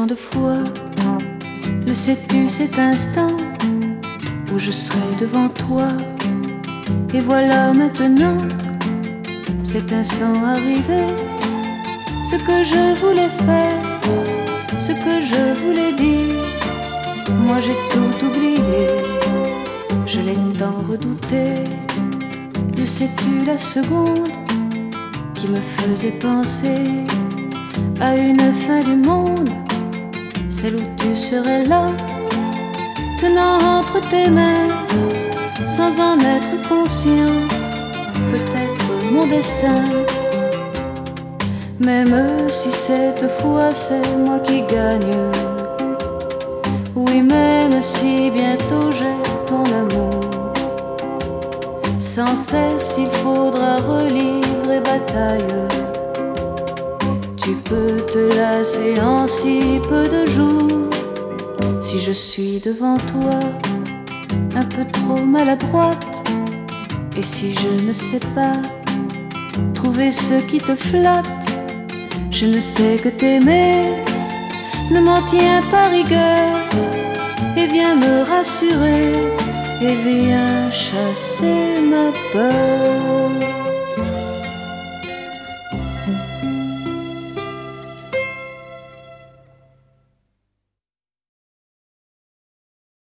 de fois le sais-tu cet instant où je serai devant toi? Et voilà maintenant cet instant arrivé. Ce que je voulais faire, ce que je voulais dire, moi j'ai tout oublié, je l'ai tant redouté. Le sais-tu la seconde qui me faisait penser à une fin du monde, celle où tu serais là, tenant entre tes mains, sans en être conscient, peut-être mon destin. Même si cette fois c'est moi qui gagne, oui, même si bientôt j'ai ton amour, sans cesse il faudra relivrer bataille. Tu peux te lasser en si peu de jours, si je suis devant toi un peu trop maladroite, et si je ne sais pas trouver ce qui te flatte. Je ne sais que t'aimer, ne m'en tiens pas rigueur, et viens me rassurer, et viens chasser ma peur.